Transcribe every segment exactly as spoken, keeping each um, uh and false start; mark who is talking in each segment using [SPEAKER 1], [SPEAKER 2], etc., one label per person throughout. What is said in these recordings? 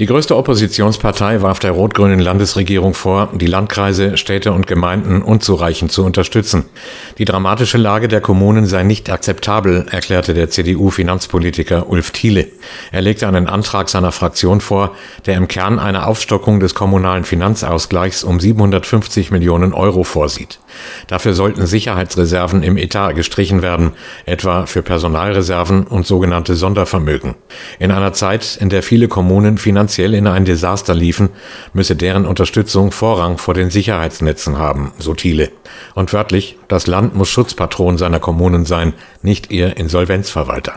[SPEAKER 1] Die größte Oppositionspartei warf der rot-grünen Landesregierung vor, die Landkreise, Städte und Gemeinden unzureichend zu unterstützen. Die dramatische Lage der Kommunen sei nicht akzeptabel, erklärte der C D U-Finanzpolitiker Ulf Thiele. Er legte einen Antrag seiner Fraktion vor, der im Kern eine Aufstockung des kommunalen Finanzausgleichs um siebenhundertfünfzig Millionen Euro vorsieht. Dafür sollten Sicherheitsreserven im Etat gestrichen werden, etwa für Personalreserven und sogenannte Sondervermögen. In einer Zeit, in der viele Kommunen finanziell in ein Desaster liefen, müsse deren Unterstützung Vorrang vor den Sicherheitsnetzen haben, so Thiele. Und wörtlich, das Land muss Schutzpatron seiner Kommunen sein, nicht ihr Insolvenzverwalter.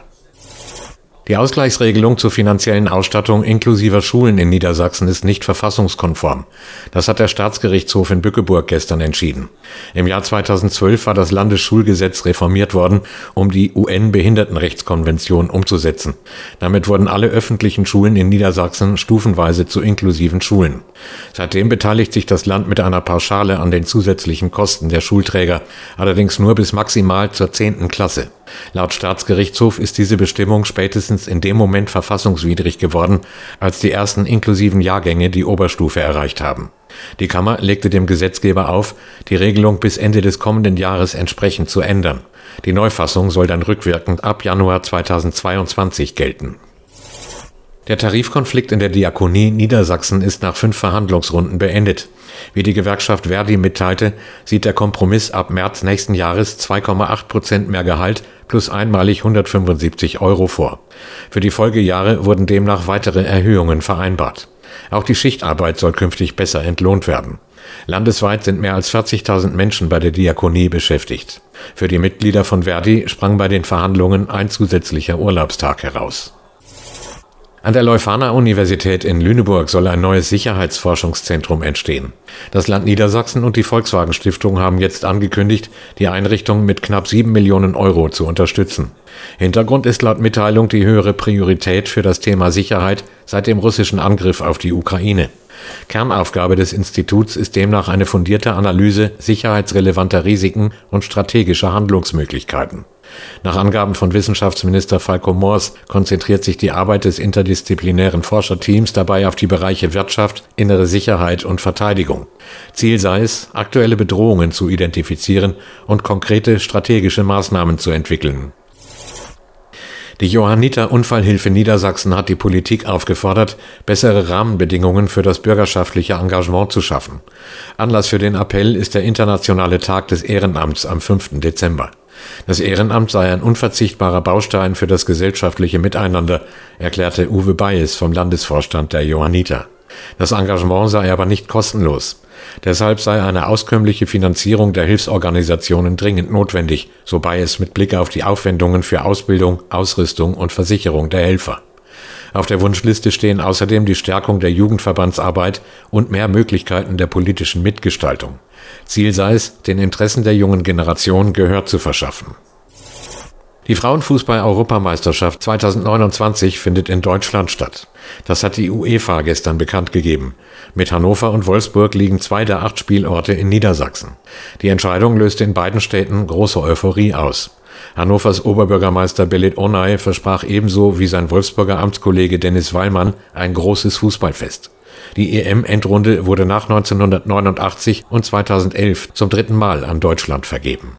[SPEAKER 1] Die Ausgleichsregelung zur finanziellen Ausstattung inklusiver Schulen in Niedersachsen ist nicht verfassungskonform. Das hat der Staatsgerichtshof in Bückeburg gestern entschieden. Im Jahr zweitausendzwölf war das Landesschulgesetz reformiert worden, um die U N-Behindertenrechtskonvention umzusetzen. Damit wurden alle öffentlichen Schulen in Niedersachsen stufenweise zu inklusiven Schulen. Seitdem beteiligt sich das Land mit einer Pauschale an den zusätzlichen Kosten der Schulträger, allerdings nur bis maximal zur zehnten Klasse. Laut Staatsgerichtshof ist diese Bestimmung spätestens in dem Moment verfassungswidrig geworden, als die ersten inklusiven Jahrgänge die Oberstufe erreicht haben. Die Kammer legte dem Gesetzgeber auf, die Regelung bis Ende des kommenden Jahres entsprechend zu ändern. Die Neufassung soll dann rückwirkend ab Januar zweitausendzweiundzwanzig gelten. Der Tarifkonflikt in der Diakonie Niedersachsen ist nach fünf Verhandlungsrunden beendet. Wie die Gewerkschaft Verdi mitteilte, sieht der Kompromiss ab März nächsten Jahres zwei Komma acht Prozent mehr Gehalt plus einmalig hundertfünfundsiebzig Euro vor. Für die Folgejahre wurden demnach weitere Erhöhungen vereinbart. Auch die Schichtarbeit soll künftig besser entlohnt werden. Landesweit sind mehr als vierzigtausend Menschen bei der Diakonie beschäftigt. Für die Mitglieder von Verdi sprang bei den Verhandlungen ein zusätzlicher Urlaubstag heraus. An der Leuphana-Universität in Lüneburg soll ein neues Sicherheitsforschungszentrum entstehen. Das Land Niedersachsen und die Volkswagen-Stiftung haben jetzt angekündigt, die Einrichtung mit knapp sieben Millionen Euro zu unterstützen. Hintergrund ist laut Mitteilung die höhere Priorität für das Thema Sicherheit seit dem russischen Angriff auf die Ukraine. Kernaufgabe des Instituts ist demnach eine fundierte Analyse sicherheitsrelevanter Risiken und strategischer Handlungsmöglichkeiten. Nach Angaben von Wissenschaftsminister Falco Moors konzentriert sich die Arbeit des interdisziplinären Forscherteams dabei auf die Bereiche Wirtschaft, innere Sicherheit und Verteidigung. Ziel sei es, aktuelle Bedrohungen zu identifizieren und konkrete strategische Maßnahmen zu entwickeln. Die Johanniter-Unfallhilfe Niedersachsen hat die Politik aufgefordert, bessere Rahmenbedingungen für das bürgerschaftliche Engagement zu schaffen. Anlass für den Appell ist der Internationale Tag des Ehrenamts am fünften Dezember. Das Ehrenamt sei ein unverzichtbarer Baustein für das gesellschaftliche Miteinander, erklärte Uwe Bayes vom Landesvorstand der Johanniter. Das Engagement sei aber nicht kostenlos. Deshalb sei eine auskömmliche Finanzierung der Hilfsorganisationen dringend notwendig, so Bayes mit Blick auf die Aufwendungen für Ausbildung, Ausrüstung und Versicherung der Helfer. Auf der Wunschliste stehen außerdem die Stärkung der Jugendverbandsarbeit und mehr Möglichkeiten der politischen Mitgestaltung. Ziel sei es, den Interessen der jungen Generation Gehör zu verschaffen. Die Frauenfußball-Europameisterschaft zweitausendneunundzwanzig findet in Deutschland statt. Das hat die UEFA gestern bekannt gegeben. Mit Hannover und Wolfsburg liegen zwei der acht Spielorte in Niedersachsen. Die Entscheidung löste in beiden Städten große Euphorie aus. Hannovers Oberbürgermeister Belit Onay versprach ebenso wie sein Wolfsburger Amtskollege Dennis Wallmann ein großes Fußballfest. Die E M-Endrunde wurde nach neunzehnhundertneunundachtzig und zweitausendelf zum dritten Mal an Deutschland vergeben.